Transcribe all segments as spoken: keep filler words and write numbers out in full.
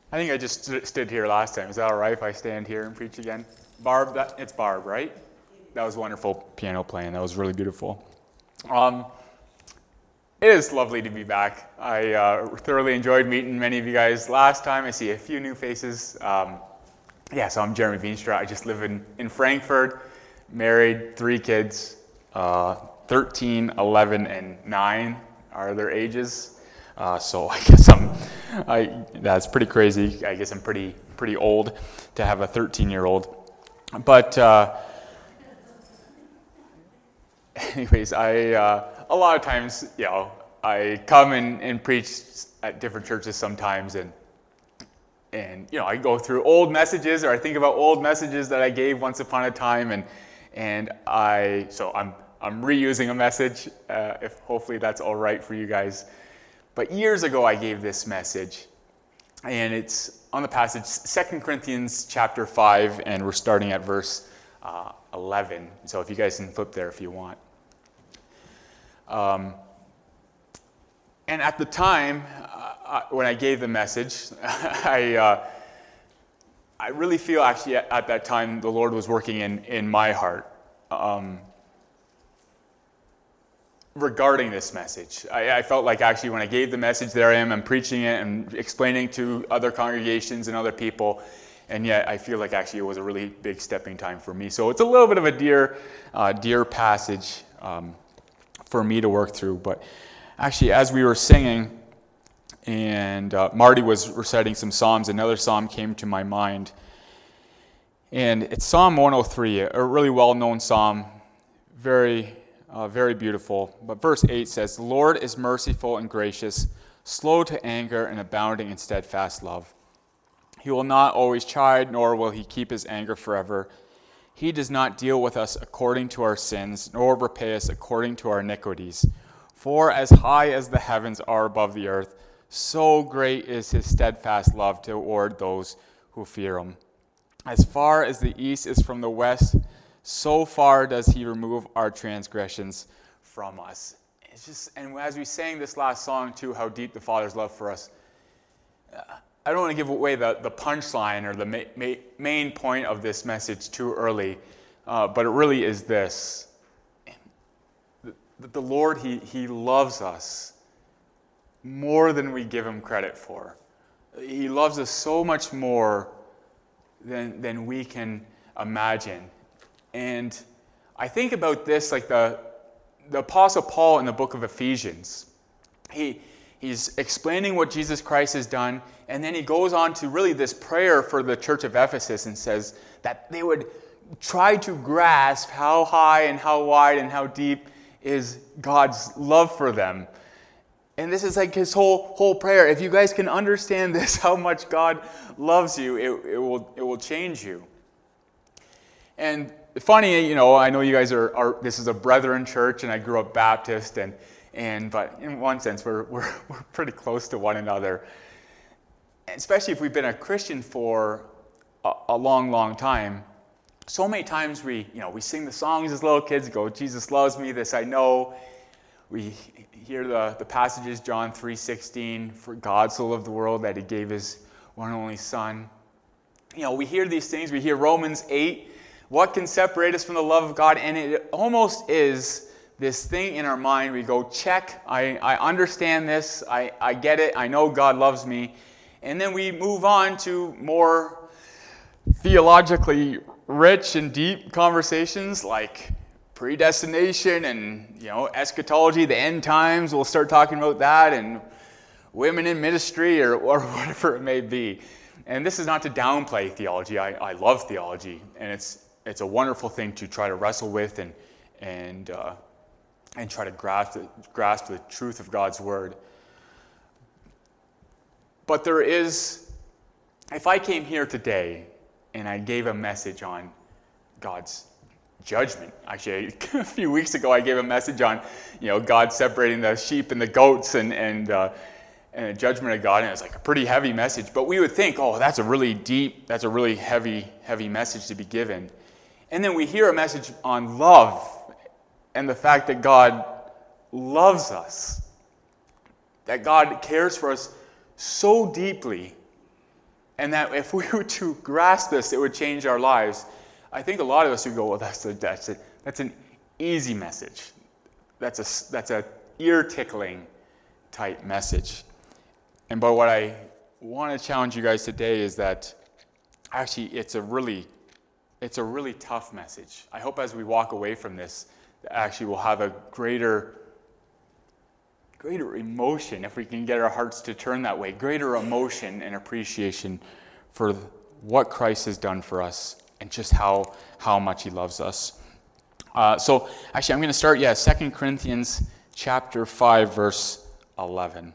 I think I just st- stood here last time. Is that all right if I stand here and preach again? Barb, that, it's Barb, right? That was wonderful piano playing. That was really beautiful. Um, it is lovely to be back. I uh, thoroughly enjoyed meeting many of you guys last time. I see a few new faces. Um, yeah, so I'm Jeremy Veenstra. I just live in, in Frankfurt, married, three kids, uh, thirteen, eleven, and nine are their ages. Uh, so I guess I'm, I, that's pretty crazy. I guess I'm pretty pretty old to have a thirteen-year-old. But uh, anyways, I uh, a lot of times, you know, I come and, and preach at different churches sometimes, and and you know, I go through old messages, or I think about old messages that I gave once upon a time, and and I so I'm I'm reusing a message. Uh, if hopefully that's all right for you guys. But years ago, I gave this message, and it's on the passage, Second Corinthians chapter five, and we're starting at verse uh, eleven. So if you guys can flip there if you want. Um, and at the time, uh, when I gave the message, I uh, I really feel actually at, at that time the Lord was working in, in my heart. Um, regarding this message. I, I felt like actually when I gave the message, there I am, I'm preaching it and explaining to other congregations and other people, and yet I feel like actually it was a really big stepping time for me. So it's a little bit of a dear, uh, dear passage um, for me to work through. But actually, as we were singing, and uh, Marty was reciting some psalms, another psalm came to my mind. And it's Psalm one oh three, a really well-known psalm, very Uh, very beautiful. But verse eight says, "The Lord is merciful and gracious, slow to anger and abounding in steadfast love. He will not always chide, nor will he keep his anger forever. He does not deal with us according to our sins, nor repay us according to our iniquities. For as high as the heavens are above the earth, so great is his steadfast love toward those who fear him. As far as the east is from the west, so far does he remove our transgressions from us." It's just, and as we sang this last song too, how deep the Father's love for us. Uh, I don't want to give away the, the punchline or the ma- ma- main point of this message too early, uh, but it really is this: that the Lord, he he loves us more than we give him credit for. He loves us so much more than than we can imagine. And I think about this like the the Apostle Paul in the book of Ephesians. He he's explaining what Jesus Christ has done, and then he goes on to really this prayer for the church of Ephesus and says that they would try to grasp how high and how wide and how deep is God's love for them. And this is like his whole whole prayer. If you guys can understand this, how much God loves you, it, it will it will change you. And funny, you know, I know you guys are, are this is a Brethren church, and I grew up Baptist, and and but in one sense we're we're we're pretty close to one another. Especially if we've been a Christian for a, a long, long time. So many times we, you know, we sing the songs as little kids, go, "Jesus loves me, this I know." We hear the, the passages, John three sixteen, "For God so loved the world that he gave his one and only Son." You know, we hear these things, we hear Romans eight, "What can separate us from the love of God?" And it almost is this thing in our mind. We go, check, I, I understand this, I, I get it, I know God loves me. And then we move on to more theologically rich and deep conversations like predestination and, you know, eschatology, the end times. We'll start talking about that, and women in ministry, or, or whatever it may be. And this is not to downplay theology. I, I love theology, and it's It's a wonderful thing to try to wrestle with and and uh, and try to grasp the, grasp the truth of God's word. But there is, if I came here today and I gave a message on God's judgment, actually a few weeks ago I gave a message on, you know, God separating the sheep and the goats and and uh, and the judgment of God, and it's like a pretty heavy message. But we would think, oh, that's a really deep, that's a really heavy heavy message to be given. And then we hear a message on love and the fact that God loves us, that God cares for us so deeply and that if we were to grasp this, it would change our lives. I think a lot of us would go, well, that's a, that's a, that's an easy message. That's a that's a ear-tickling type message. And but what I want to challenge you guys today is that actually it's a really it's a really tough message. I hope as we walk away from this, that actually we'll have a greater greater emotion, if we can get our hearts to turn that way, greater emotion and appreciation for what Christ has done for us and just how how much he loves us. Uh, so actually I'm going to start, yeah, Second Corinthians chapter five, verse eleven.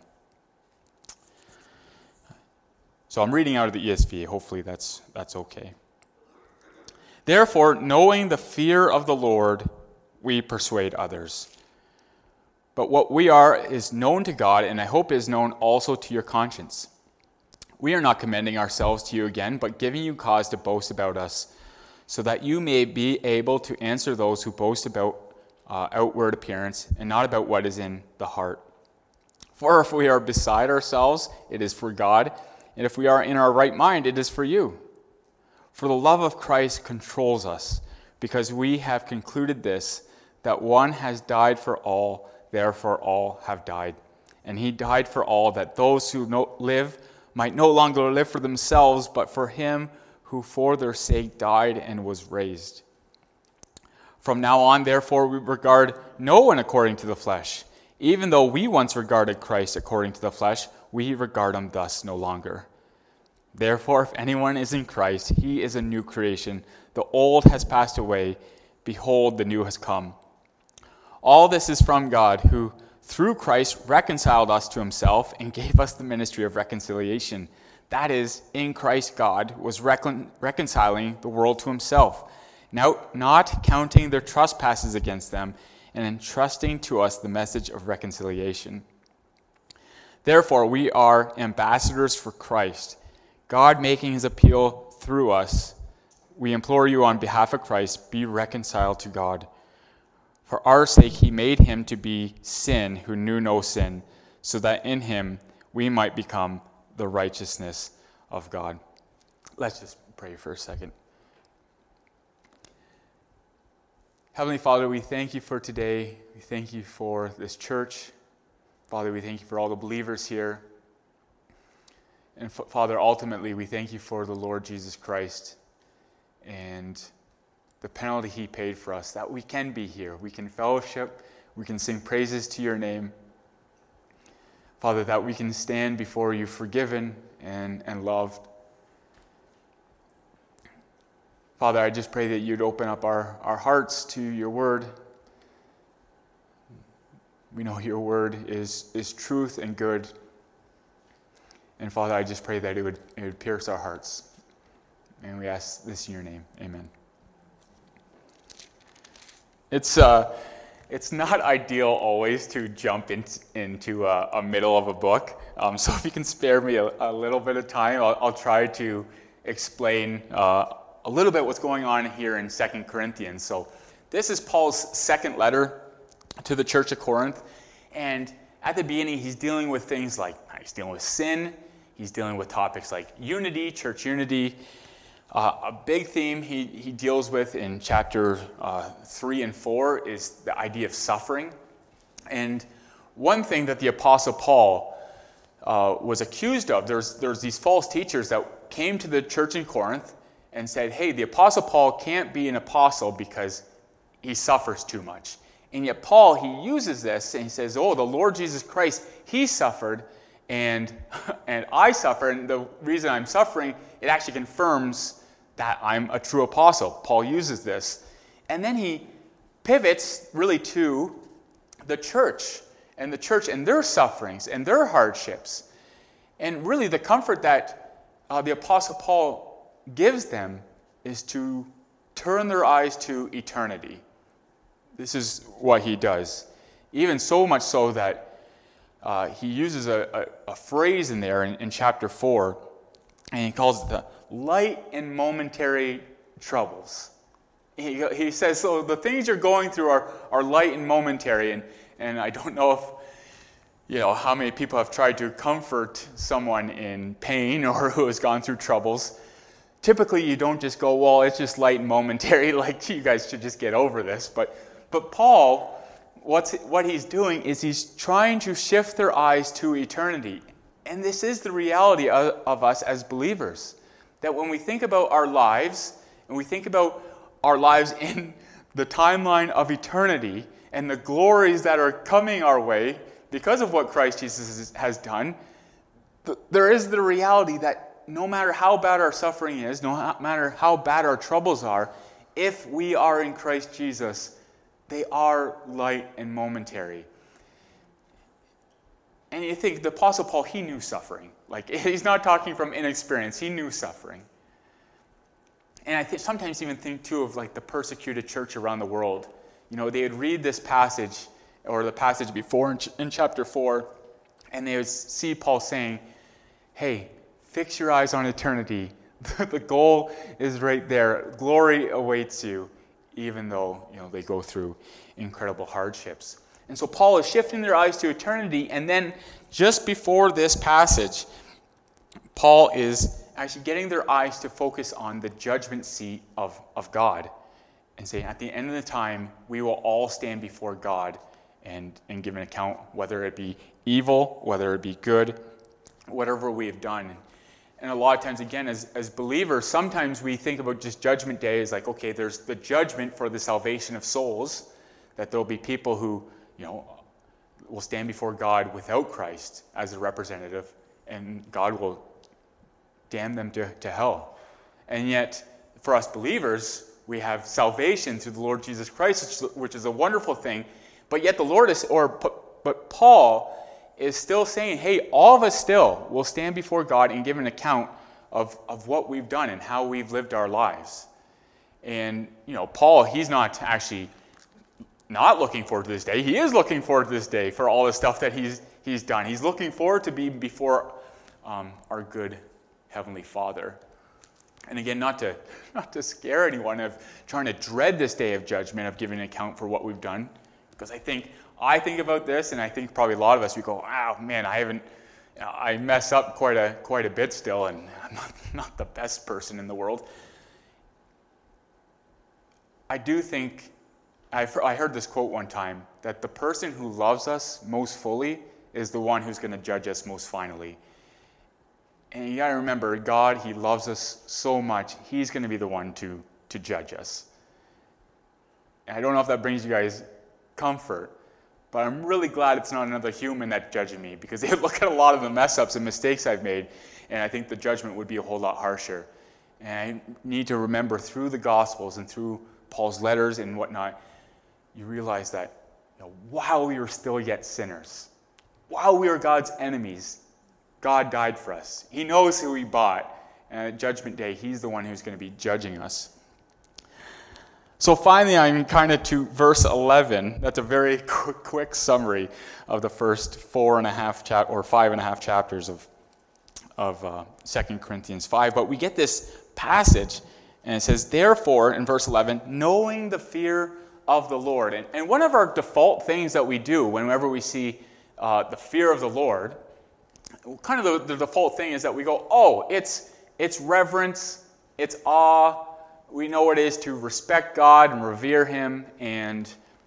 So I'm reading out of the E S V. Hopefully that's that's okay. Therefore, knowing the fear of the Lord, we persuade others. But what we are is known to God, and I hope is known also to your conscience. We are not commending ourselves to you again, but giving you cause to boast about us, so that you may be able to answer those who boast about uh, outward appearance and not about what is in the heart. For if we are beside ourselves, it is for God, and if we are in our right mind, it is for you. For the love of Christ controls us, because we have concluded this, that one has died for all, therefore all have died. And he died for all, that those who no, live might no longer live for themselves, but for him who for their sake died and was raised. From now on, therefore, we regard no one according to the flesh. Even though we once regarded Christ according to the flesh, we regard him thus no longer. Therefore, if anyone is in Christ, he is a new creation. The old has passed away. Behold, the new has come. All this is from God, who through Christ reconciled us to himself and gave us the ministry of reconciliation. That is, in Christ God was recon- reconciling the world to himself, now not counting their trespasses against them, and entrusting to us the message of reconciliation. Therefore, we are ambassadors for Christ, God making his appeal through us. We implore you on behalf of Christ, be reconciled to God. For our sake he made him to be sin who knew no sin, so that in him we might become the righteousness of God. Let's just pray for a second. Heavenly Father, we thank you for today. We thank you for this church. Father, we thank you for all the believers here. And F- Father, ultimately, we thank you for the Lord Jesus Christ and the penalty he paid for us, that we can be here. We can fellowship. We can sing praises to your name. Father, that we can stand before you forgiven and, and loved. Father, I just pray that you'd open up our, our hearts to your word. We know your word is, is truth and good. And Father, I just pray that it would, it would pierce our hearts. And we ask this in your name. Amen. It's uh, it's not ideal always to jump in, into a, a middle of a book. Um, so if you can spare me a, a little bit of time, I'll, I'll try to explain uh, a little bit what's going on here in Second Corinthians. So this is Paul's second letter to the church of Corinth. And at the beginning, he's dealing with things like, he's dealing with sin. He's dealing with topics like unity, church unity. Uh, a big theme he, he deals with in chapter uh, three and four is the idea of suffering. And one thing that the Apostle Paul uh, was accused of, there's, there's these false teachers that came to the church in Corinth and said, hey, the Apostle Paul can't be an apostle because he suffers too much. And yet Paul, he uses this and he says, oh, the Lord Jesus Christ, he suffered and, and I suffer. And the reason I'm suffering, it actually confirms that I'm a true apostle. Paul uses this. And then he pivots really to the church and the church and their sufferings and their hardships. And really the comfort that uh, the Apostle Paul gives them is to turn their eyes to eternity. This is what he does. Even so much so that uh, he uses a, a, a phrase in there in, in chapter four, and he calls it the light and momentary troubles. He, he says, so the things you're going through are, are light and momentary. And, and I don't know if you know, how many people have tried to comfort someone in pain or who has gone through troubles. Typically, you don't just go, well, it's just light and momentary, like you guys should just get over this. But but Paul, what's what he's doing is he's trying to shift their eyes to eternity. And this is the reality of, of us as believers. That when we think about our lives, and we think about our lives in the timeline of eternity, and the glories that are coming our way because of what Christ Jesus has done, there is the reality that no matter how bad our suffering is, no matter how bad our troubles are, if we are in Christ Jesus, they are light and momentary. And you think the Apostle Paul, he knew suffering. Like, he's not talking from inexperience. He knew suffering. And I think sometimes even think, too, of like the persecuted church around the world. You know, they would read this passage, or the passage before in, ch- in chapter four, and they would see Paul saying, hey, fix your eyes on eternity. The goal is right there. Glory awaits you, even though, you know, they go through incredible hardships. And so Paul is shifting their eyes to eternity, and then just before this passage, Paul is actually getting their eyes to focus on the judgment seat of, of God, and saying at the end of the time, we will all stand before God and, and give an account, whether it be evil, whether it be good, whatever we have done. And a lot of times, again, as, as believers, sometimes we think about just Judgment Day as like, okay, there's the judgment for the salvation of souls, that there'll be people who, you know, will stand before God without Christ as a representative, and God will damn them to, to hell. And yet, for us believers, we have salvation through the Lord Jesus Christ, which, which is a wonderful thing. But yet the Lord is, or but Paul is still saying, hey, all of us still will stand before God and give an account of, of what we've done and how we've lived our lives. And, you know, Paul, he's not actually not looking forward to this day. He is looking forward to this day for all the stuff that he's he's done. He's looking forward to being before um, our good Heavenly Father. And again, not to not to scare anyone of trying to dread this day of judgment, of giving an account for what we've done. Because I think I think about this, and I think probably a lot of us, we go, wow, man, I haven't, you know, I mess up quite a quite a bit still, and I'm not, not the best person in the world. I do think, I've, I heard this quote one time, that the person who loves us most fully is the one who's going to judge us most finally. And you got to remember, God, he loves us so much, he's going to be the one to, to judge us. And I don't know if that brings you guys comfort, but I'm really glad it's not another human that's judging me, because they look at a lot of the mess ups and mistakes I've made, and I think the judgment would be a whole lot harsher. And I need to remember through the Gospels and through Paul's letters and whatnot, you realize that, you know, while we were still yet sinners, while we were God's enemies, God died for us. He knows who he bought. And at Judgment Day, he's the one who's going to be judging us. So finally, I'm kind of to verse eleven. That's a very quick, quick summary of the first four and a half chap or five and a half chapters of of uh, Second Corinthians five. But we get this passage, and it says, therefore, in verse eleven, knowing the fear of the Lord. And, and one of our default things that we do whenever we see uh, the fear of the Lord, kind of the, the default thing is that we go, oh, it's it's reverence, it's awe. We know what it is to respect God and revere him, and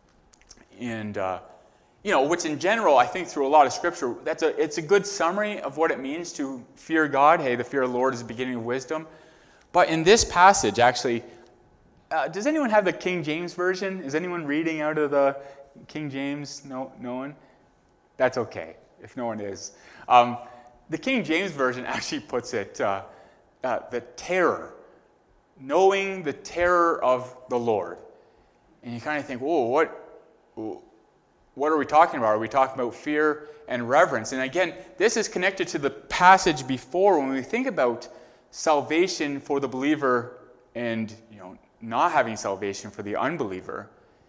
and uh, you know, which in general, I think through a lot of scripture, that's a it's a good summary of what it means to fear God. Hey, the fear of the Lord is the beginning of wisdom. But in this passage, actually, uh, does anyone have the King James version? Is anyone reading out of the King James? No, no one? That's okay, if no one is. Um, the King James version actually puts it, uh, uh, the terror, knowing the terror of the Lord. And you kind of think, whoa, what, what are we talking about? Are we talking about fear and reverence? And again, this is connected to the passage before when we think about salvation for the believer and, you know, not having salvation for the unbeliever.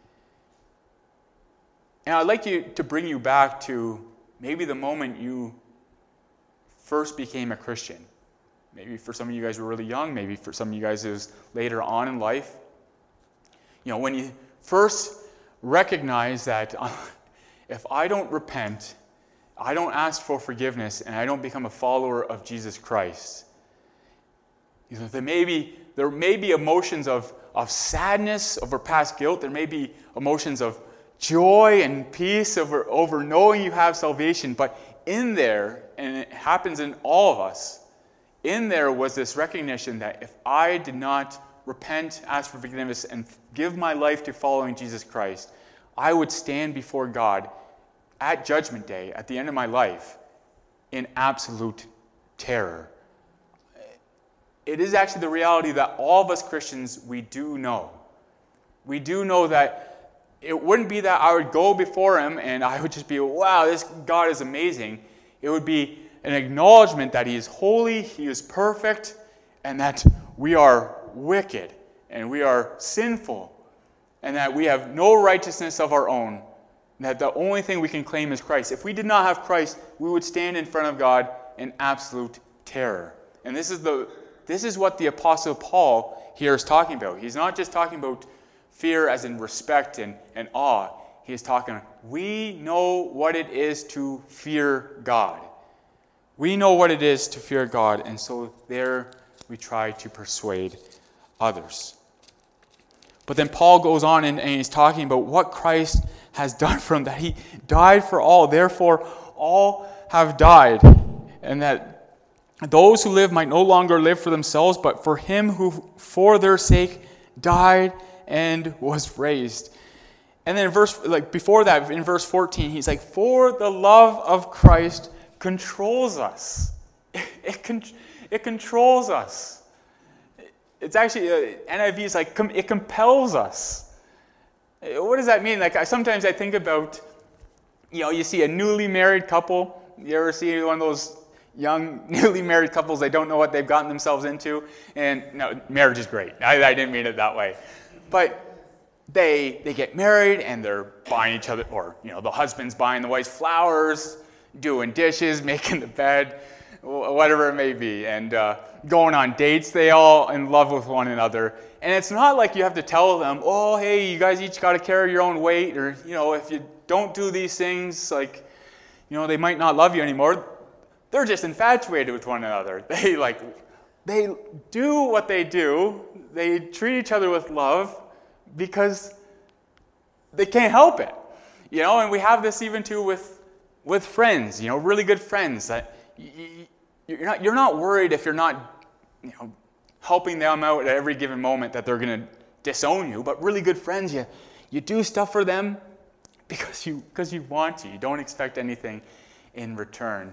And I'd like you to bring you back to maybe the moment you first became a Christian. Maybe for some of you guys who were really young, maybe for some of you guys it was later on in life. You know, when you first recognize that uh, if I don't repent I don't ask for forgiveness and I don't become a follower of Jesus Christ, you know, there may be there may be emotions of, of sadness over past guilt. There may be emotions of joy and peace over, over knowing you have salvation. But in there, and it happens in all of us, in there was this recognition that if I did not repent, ask for forgiveness, and give my life to following Jesus Christ, I would stand before God at Judgment Day, at the end of my life, in absolute terror. It is actually the reality that all of us Christians, we do know. We do know that it wouldn't be that I would go before him and I would just be, wow, this God is amazing. It would be an acknowledgement that he is holy, he is perfect, and that we are wicked and we are sinful and that we have no righteousness of our own, and that the only thing we can claim is Christ. If we did not have Christ, we would stand in front of God in absolute terror. And this is the This is what the Apostle Paul here is talking about. He's not just talking about fear as in respect and, and awe. He is talking, we know what it is to fear God. We know what it is to fear God, and so there we try to persuade others. But then Paul goes on and, and he's talking about what Christ has done for him, that he died for all, therefore all have died, and that those who live might no longer live for themselves, but for him who for their sake died and was raised. And then in verse, like before that, in verse fourteen, he's like, for the love of Christ controls us. It, it, it controls us. It's actually, uh, N I V is like, com, it compels us. What does that mean? Like I, sometimes I think about, you know, you see a newly married couple. You ever see one of those young, newly married couples, they don't know what they've gotten themselves into. And no, marriage is great. I, I didn't mean it that way. But they they get married and they're buying each other, or, you know, the husband's buying the wife's flowers, doing dishes, making the bed, whatever it may be, and uh, going on dates. They all in love with one another. And it's not like you have to tell them, oh, hey, you guys each got to carry your own weight, or, you know, if you don't do these things, like, you know, they might not love you anymore. They're just infatuated with one another. They like, they do what they do. They treat each other with love because they can't help it, you know. And we have this even too with with friends, you know, really good friends. That you, you're not you're not worried if you're not, you know, helping them out at every given moment that they're going to disown you. But really good friends, you you do stuff for them because you because you want to. You don't expect anything in return.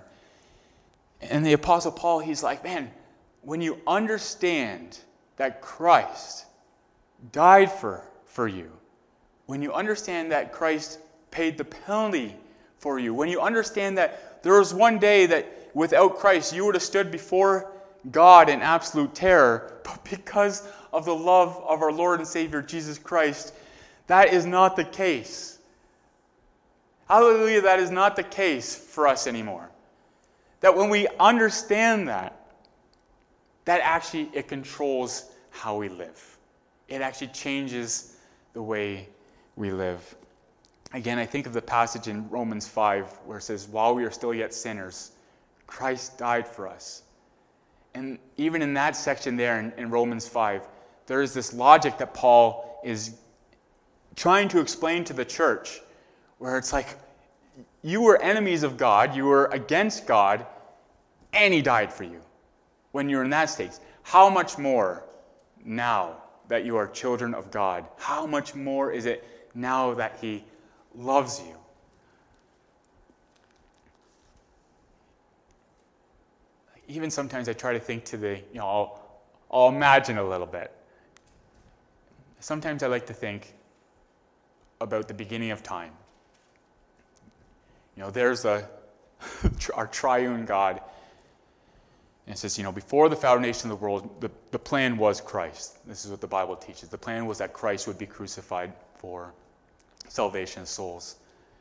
And the Apostle Paul, he's like, man, when you understand that Christ died for, for you, when you understand that Christ paid the penalty for you, when you understand that there was one day that without Christ you would have stood before God in absolute terror, but because of the love of our Lord and Savior Jesus Christ, that is not the case. Hallelujah, that is not the case for us anymore. That when we understand that, that actually it controls how we live. It actually changes the way we live. Again, I think of the passage in Romans five where it says, while we are still yet sinners, Christ died for us. And even in that section there in, in Romans five, there is this logic that Paul is trying to explain to the church, where it's like, you were enemies of God, you were against God, and he died for you when you were in that state. How much more now that you are children of God? How much more is it now that he loves you? Even sometimes I try to think to the, you know, I'll, I'll imagine a little bit. Sometimes I like to think about the beginning of time. You know, there's a our triune God. And it says, you know, before the foundation of the world, the, the plan was Christ. This is what the Bible teaches. The plan was that Christ would be crucified for salvation of souls.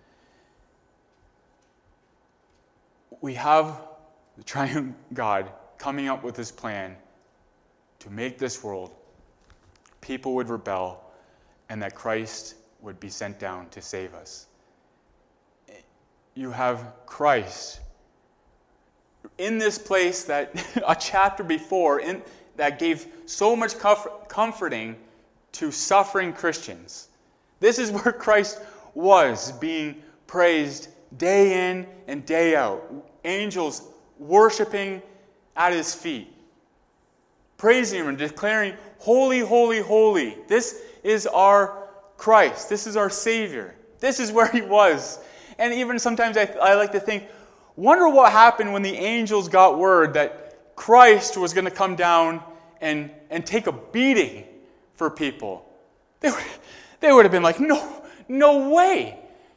We have the triune God coming up with this plan to make this world, people would rebel, and that Christ would be sent down to save us. you have Christ. In this place that a chapter before, in, that gave so much comfort, comforting to suffering Christians. This is where Christ was being praised day in and day out. Angels worshiping at his feet, praising him and declaring, "Holy, holy, holy." This is our Christ. This is our Savior. This is where he was. And even sometimes I, I like to think, wonder what happened when the angels got word that Christ was going to come down and, and take a beating for people. They would, they would have been like, no, no way.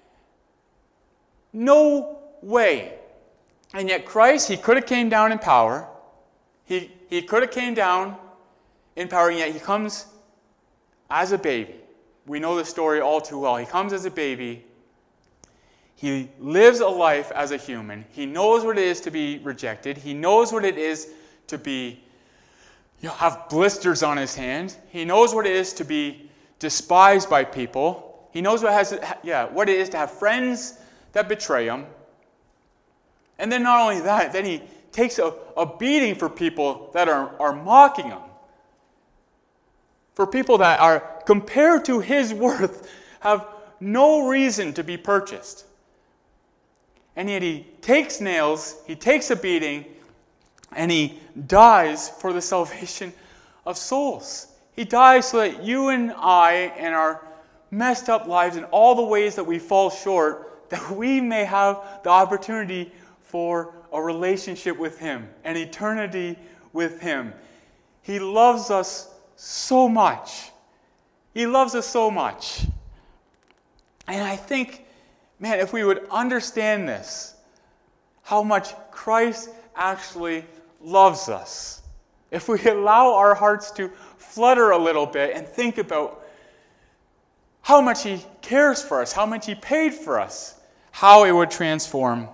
No way. And yet Christ, he could have came down in power. He, he could have came down in power, and yet he comes as a baby. We know the story all too well. He comes as a baby. He lives a life as a human. He knows what it is to be rejected. He knows what it is to be, you know, have blisters on his hand. He knows what it is to be despised by people. He knows what has, yeah, what it is to have friends that betray him. And then not only that, then he takes a, a beating for people that are, are mocking him. For people that are, compared to his worth, have no reason to be purchased. And yet he takes nails, he takes a beating, and he dies for the salvation of souls. He dies so that you and I, in our messed up lives, and all the ways that we fall short, that we may have the opportunity for a relationship with him, an eternity with him. He loves us so much. He loves us so much. And I think, man, if we would understand this, how much Christ actually loves us, if we allow our hearts to flutter a little bit and think about how much he cares for us, how much he paid for us, how it would transform,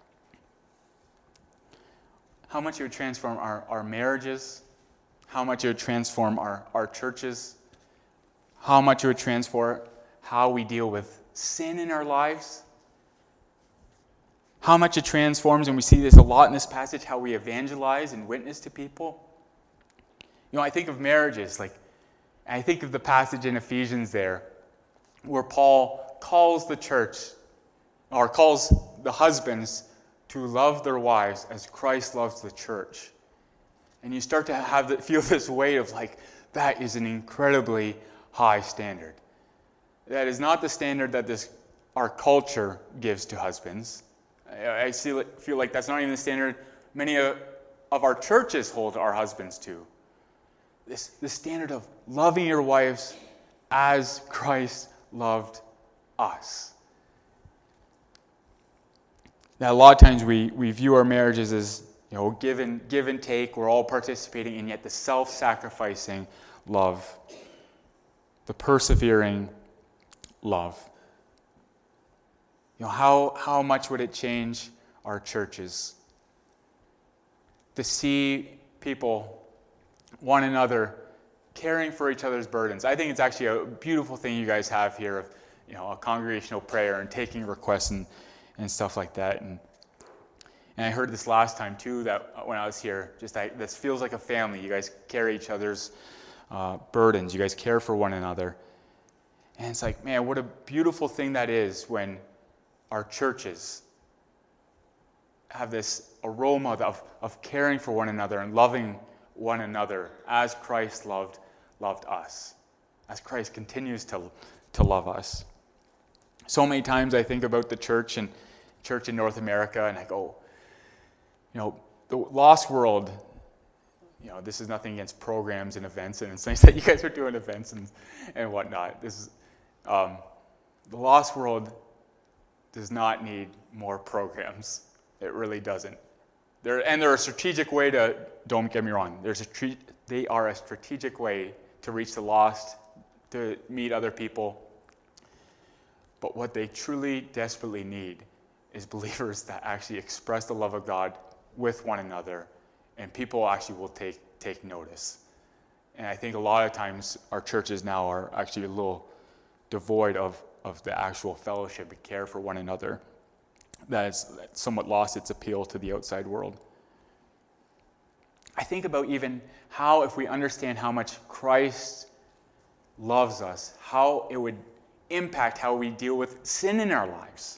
how much it would transform our, our marriages, how much it would transform our, our churches, how much it would transform how we deal with sin in our lives, how much it transforms, and we see this a lot in this passage, how we evangelize and witness to people. You know, I think of marriages, like, I think of the passage in Ephesians there, where Paul calls the church, or calls the husbands to love their wives as Christ loves the church. And you start to have the, feel this weight of like, that is an incredibly high standard. That is not the standard that this our culture gives to husbands. I, I see, feel like that's not even the standard many of, of our churches hold our husbands to. This, this standard of loving your wives as Christ loved us. Now, a lot of times we, we view our marriages as, you know, give and, give and take. We're all participating, and yet the self-sacrificing love, the persevering love. You know, how, how much would it change our churches to see people, one another, caring for each other's burdens? I think it's actually a beautiful thing you guys have here of, you know, a congregational prayer and taking requests and, and stuff like that. And and I heard this last time too, that when I was here, just that this feels like a family. You guys carry each other's uh, burdens. You guys care for one another. And it's like, man, what a beautiful thing that is when our churches have this aroma of, of caring for one another and loving one another as Christ loved loved us, as Christ continues to, to love us. So many times I think about the church and church in North America, and I go, you know, the lost world, you know, this is nothing against programs and events, and it's nice that you guys are doing events and, and whatnot. This is, um, the lost world does not need more programs. It really doesn't. They're, and they're a strategic way to, don't get me wrong, there's a tre- they are a strategic way to reach the lost, to meet other people. But what they truly, desperately need is believers that actually express the love of God with one another, and people actually will take take notice. And I think a lot of times our churches now are actually a little devoid of, of the actual fellowship and care for one another. that has somewhat lost its appeal to the outside world. I think about even how, if we understand how much Christ loves us, how it would impact how we deal with sin in our lives.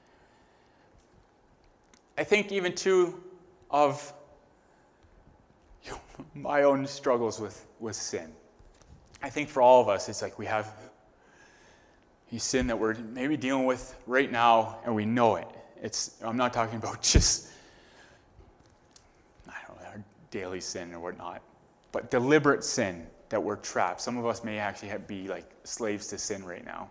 I think even too of you know, my own struggles with, with sin. I think for all of us, it's like we have a sin that we're maybe dealing with right now, and we know it. It's I'm not talking about just I don't know, our daily sin or whatnot, but deliberate sin that we're trapped. Some of us may actually have, be like slaves to sin right now.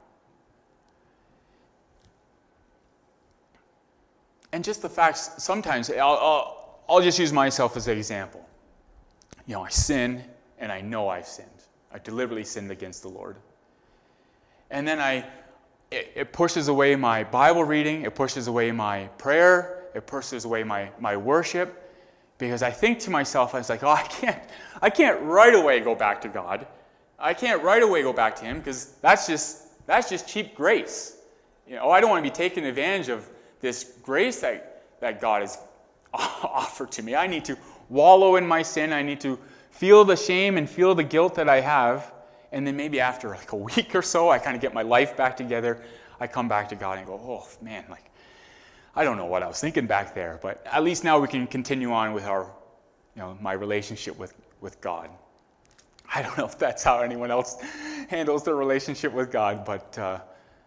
And just the facts, sometimes, I'll, I'll, I'll just use myself as an example. You know, I sin, and I know I've sinned. I deliberately sinned against the Lord. And then I, it, it pushes away my Bible reading, it pushes away my prayer, it pushes away my, my worship, because I think to myself, I was like, oh, I can't, I can't right away go back to God. I can't right away go back to Him, because that's just, that's just cheap grace. You know, I don't want to be taking advantage of this grace that, that God has offered to me. I need to wallow in my sin. I need to feel the shame and feel the guilt that I have. And then maybe after like a week or so, I kind of get my life back together. I come back to God and go, oh man, like, I don't know what I was thinking back there, but at least now we can continue on with our, you know, my relationship with, with God. I don't know if that's how anyone else handles their relationship with God, but uh,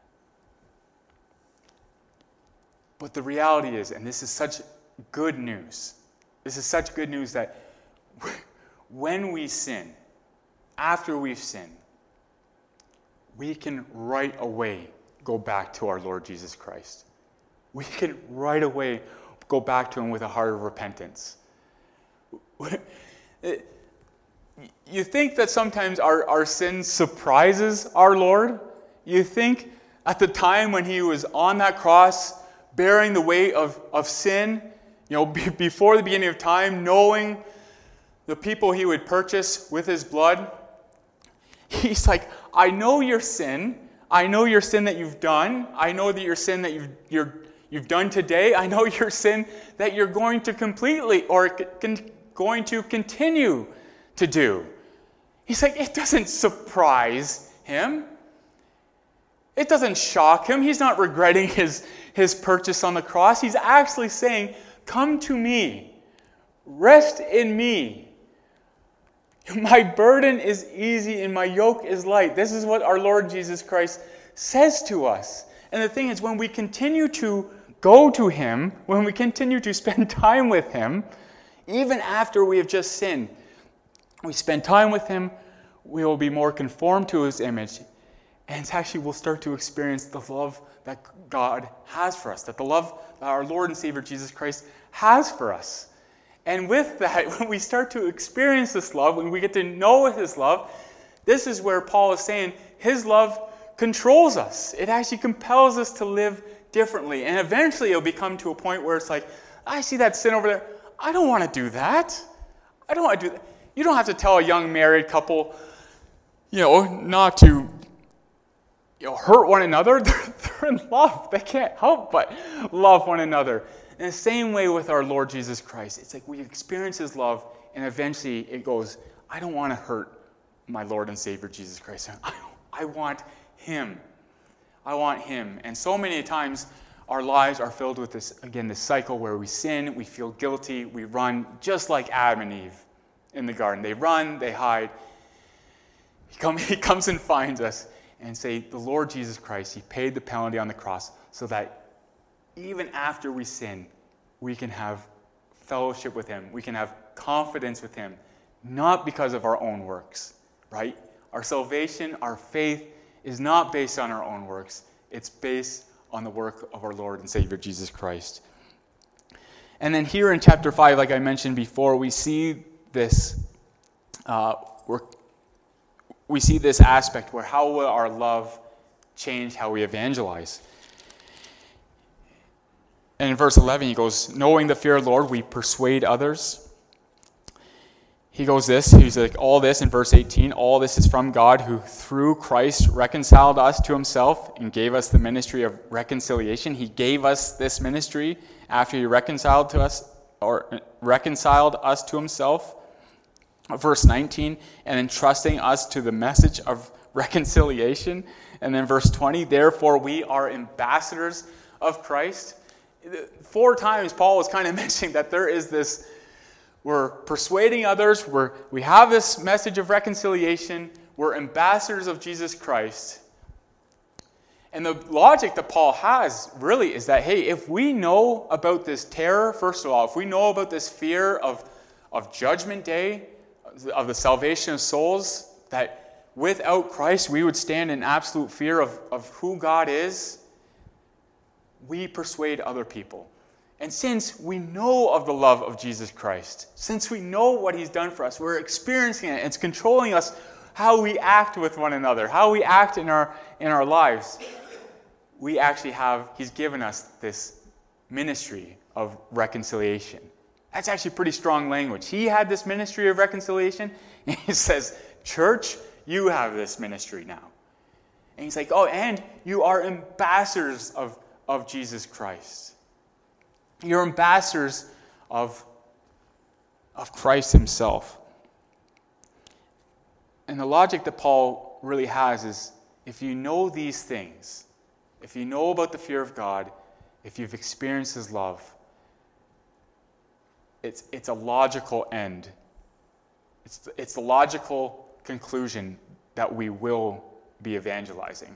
But the reality is, and this is such good news, this is such good news that when we sin, after we've sinned, we can right away go back to our Lord Jesus Christ. We can right away go back to Him with a heart of repentance. You think that sometimes our, our sin surprises our Lord? You think at the time when He was on that cross, bearing the weight of, of sin, you know, b- before the beginning of time, knowing the people He would purchase with His blood, He's like, I know your sin. I know your sin that you've done. I know that your sin that you've you're, you've done today. I know your sin that you're going to completely or con- going to continue to do. He's like, it doesn't surprise Him. It doesn't shock Him. He's not regretting his, his purchase on the cross. He's actually saying, come to me. Rest in me. My burden is easy and my yoke is light. This is what our Lord Jesus Christ says to us. And the thing is, when we continue to go to Him, when we continue to spend time with Him, even after we have just sinned, we spend time with Him, we will be more conformed to His image. And it's actually we'll start to experience the love that God has for us, that the love that our Lord and Savior Jesus Christ has for us. And with that, when we start to experience this love, when we get to know His love, this is where Paul is saying His love controls us. It actually compels us to live differently. And eventually it'll become to a point where it's like, I see that sin over there. I don't want to do that. I don't want to do that. You don't have to tell a young married couple, you know, not to you know, hurt one another. They're, they're in love. They can't help but love one another. In the same way with our Lord Jesus Christ, it's like we experience His love, and eventually it goes, I don't want to hurt my Lord and Savior Jesus Christ. I, I want Him. I want Him. And so many times our lives are filled with this, again, this cycle where we sin, we feel guilty, we run, just like Adam and Eve in the garden. They run, they hide. He, come, he comes and finds us. And say, the Lord Jesus Christ, He paid the penalty on the cross so that even after we sin, we can have fellowship with Him. We can have confidence with Him, not because of our own works, right? Our salvation, our faith is not based on our own works. It's based on the work of our Lord and Savior Jesus Christ. And then here in chapter five, like I mentioned before, we see this uh, work. We see this aspect where how will our love change how we evangelize? And in verse eleven, he goes, knowing the fear of the Lord, we persuade others. he goes this, he's like, all this in verse eighteen, all this is from God who through Christ reconciled us to himself and gave us the ministry of reconciliation. He gave us this ministry after he reconciled to us, or reconciled us to himself. Verse nineteen, and entrusting us to the message of reconciliation. And then verse twenty, therefore we are ambassadors of Christ. Four times Paul was kind of mentioning that there is this, we're persuading others, we're, we have this message of reconciliation, we're ambassadors of Jesus Christ. And the logic that Paul has really is that, hey, if we know about this terror, first of all, if we know about this fear of, of judgment day, of the salvation of souls, that without Christ we would stand in absolute fear of, of who God is, we persuade other people. And since we know of the love of Jesus Christ, since we know what he's done for us, we're experiencing it, it's controlling us, how we act with one another, how we act in our in our lives, we actually have, he's given us this ministry of reconciliation. That's actually pretty strong language. He had this ministry of reconciliation, and he says, church, you have this ministry now. And he's like, oh, and you are ambassadors of, of Jesus Christ. You're ambassadors of, of Christ himself. And the logic that Paul really has is, if you know these things, if you know about the fear of God, if you've experienced his love, it's, it's a logical end. It's, it's the logical conclusion that we will be evangelizing.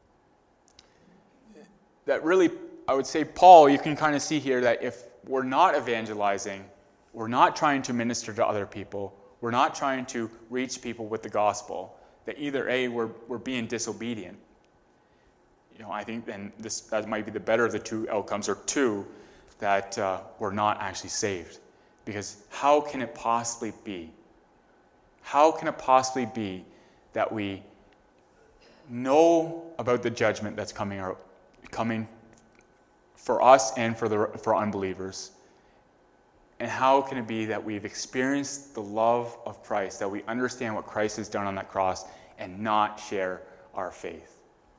That really, I would say, Paul, you can kind of see here that if we're not evangelizing, we're not trying to minister to other people, we're not trying to reach people with the gospel, that either A, we're, we're being disobedient. You know, I think then this that might be the better of the two outcomes, or two, that uh, we're not actually saved. Because how can it possibly be? How can it possibly be that we know about the judgment that's coming our, coming for us and for the for unbelievers? And how can it be that we've experienced the love of Christ, that we understand what Christ has done on that cross, and not share our faith?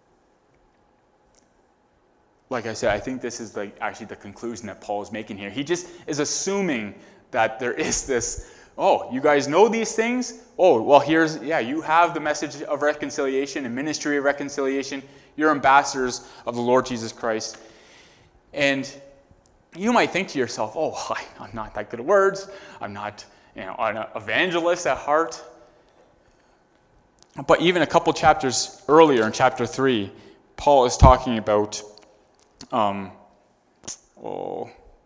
Like I said, I think this is like actually the conclusion that Paul is making here. He just is assuming that there is this, oh, you guys know these things? Oh, well, here's, yeah, you have the message of reconciliation and ministry of reconciliation. You're ambassadors of the Lord Jesus Christ. And you might think to yourself, oh, I'm not that good at words. I'm not, you know, an evangelist at heart. But even a couple chapters earlier, in chapter three, Paul is talking about, um, oh,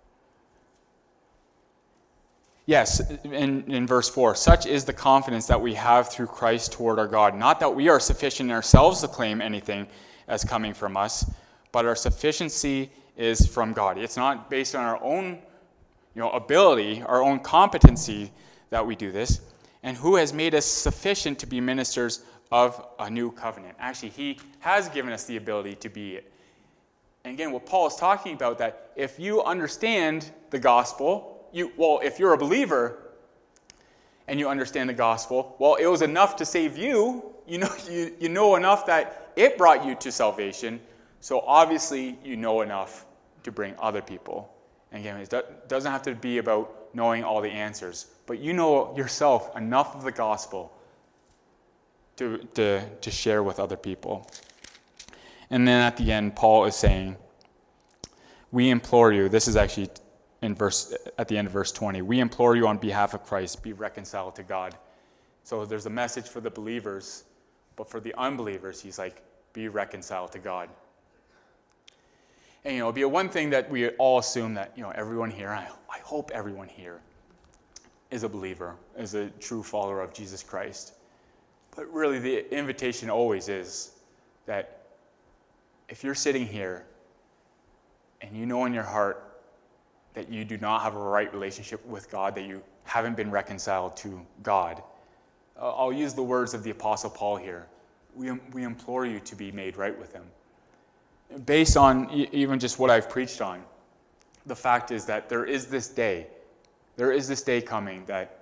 yes, in, in verse four, such is the confidence that we have through Christ toward our God. Not that we are sufficient in ourselves to claim anything as coming from us, but our sufficiency is from God. It's not based on our own, you know, ability, our own competency that we do this. And who has made us sufficient to be ministers of a new covenant? Actually, he has given us the ability to be it. And again, what Paul is talking about, that if you understand the gospel, you well, if you're a believer and you understand the gospel, well, it was enough to save you. You know, you, you know enough that it brought you to salvation. So obviously, you know enough to bring other people. And again, it doesn't have to be about knowing all the answers, but you know yourself enough of the gospel to, to, to share with other people. And then at the end, Paul is saying, we implore you, this is actually in verse at the end of verse twenty, we implore you on behalf of Christ, be reconciled to God. So there's a message for the believers, but for the unbelievers, he's like, be reconciled to God. And, you know, it'd be a one thing that we all assume that, you know, everyone here, I, I hope everyone here is a believer, is a true follower of Jesus Christ. But really, the invitation always is that if you're sitting here and you know in your heart that you do not have a right relationship with God, that you haven't been reconciled to God, I'll use the words of the Apostle Paul here. We, we implore you to be made right with him. Based on even just what I've preached on, the fact is that there is this day, there is this day coming that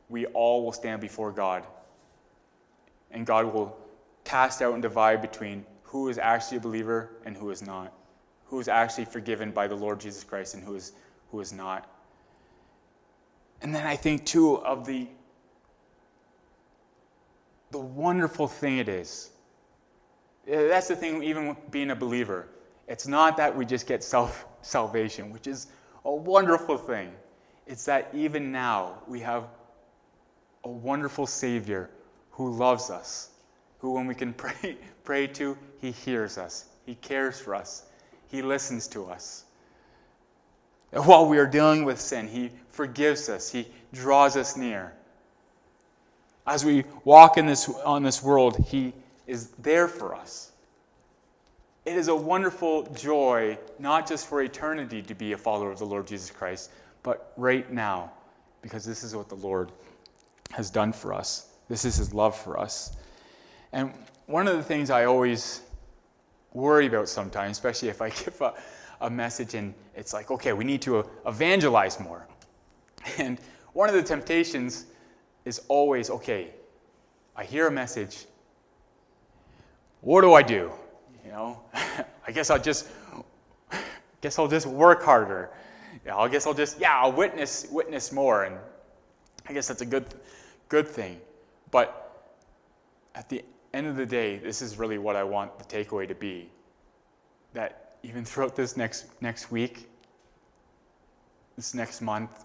we all will stand before God. And God will cast out and divide between who is actually a believer and who is not. Who is actually forgiven by the Lord Jesus Christ and who is who is not. And then I think too of the the wonderful thing it is. That's the thing, even with being a believer. It's not that we just get self salvation, which is a wonderful thing. It's that even now we have a wonderful Savior who loves us, who when we can pray, pray to, he hears us. He cares for us. He listens to us. And while we are dealing with sin, he forgives us. He draws us near. As we walk in this on this world, he is there for us. It is a wonderful joy, not just for eternity to be a follower of the Lord Jesus Christ, but right now, because this is what the Lord has done for us. This is his love for us. And one of the things I always worry about sometimes, especially if I give a, a message and it's like, okay, we need to evangelize more. And one of the temptations is always, okay, I hear a message, what do I do? You know, I guess I'll just, guess I'll just work harder. You know, I guess I'll just, yeah, I'll witness, witness more, and I guess that's a good, good thing. But at the end of the day, this is really what I want the takeaway to be. That even throughout this next next week, this next month,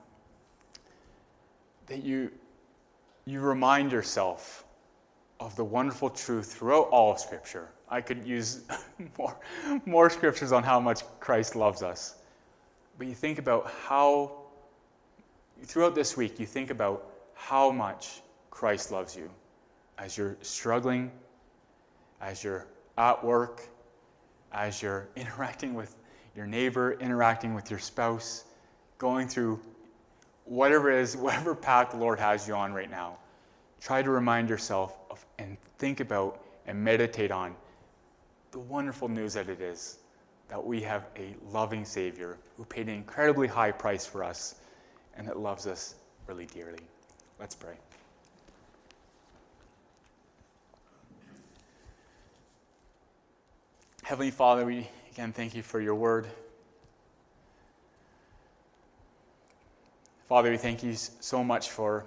that you you remind yourself of the wonderful truth throughout all of Scripture. I could use more, more scriptures on how much Christ loves us. But you think about how, throughout this week, you think about how much Christ loves you. As you're struggling, as you're at work, as you're interacting with your neighbor, interacting with your spouse, going through whatever it is, whatever path the Lord has you on right now. Try to remind yourself of and think about and meditate on the wonderful news that it is that we have a loving Savior who paid an incredibly high price for us and that loves us really dearly. Let's pray. Heavenly Father, we again thank you for your word. Father, we thank you so much for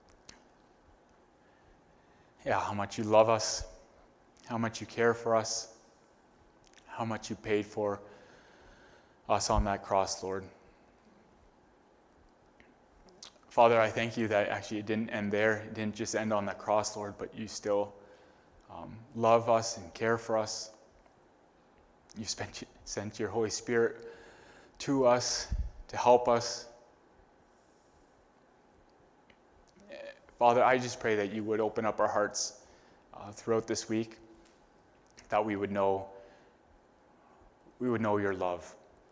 yeah, how much you love us, how much you care for us, how much you paid for us on that cross, Lord. Father, I thank you that actually it didn't end there. It didn't just end on that cross, Lord, but you still um, love us and care for us. You spent, sent your Holy Spirit to us to help us. Father, I just pray that you would open up our hearts uh, throughout this week, that we would know, we would know your love.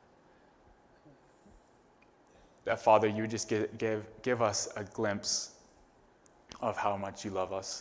That, Father, you would just give, give, give us a glimpse of how much you love us.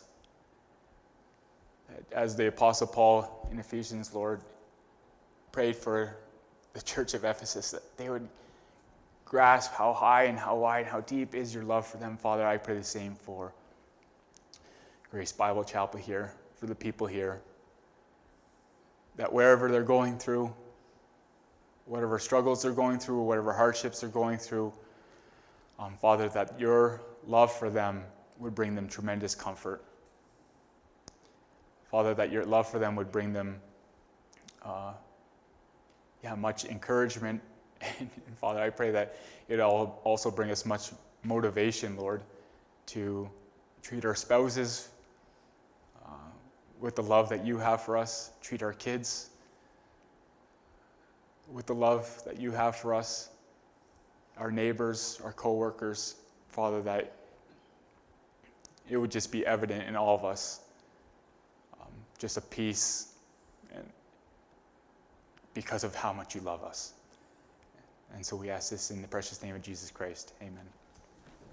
As the Apostle Paul in Ephesians, Lord, prayed for the church of Ephesus, that they would grasp how high and how wide, how deep is your love for them. Father, I pray the same for Grace Bible Chapel here, for the people here, that wherever they're going through, whatever struggles they're going through, whatever hardships they're going through, um, Father, that your love for them would bring them tremendous comfort. Father, that your love for them would bring them uh, yeah, much encouragement. And Father, I pray that it'll also bring us much motivation, Lord, to treat our spouses uh, with the love that you have for us, treat our kids with the love that you have for us, our neighbors, our co-workers, Father, that it would just be evident in all of us, um, just a peace, and because of how much you love us. And so we ask this in the precious name of Jesus Christ. Amen.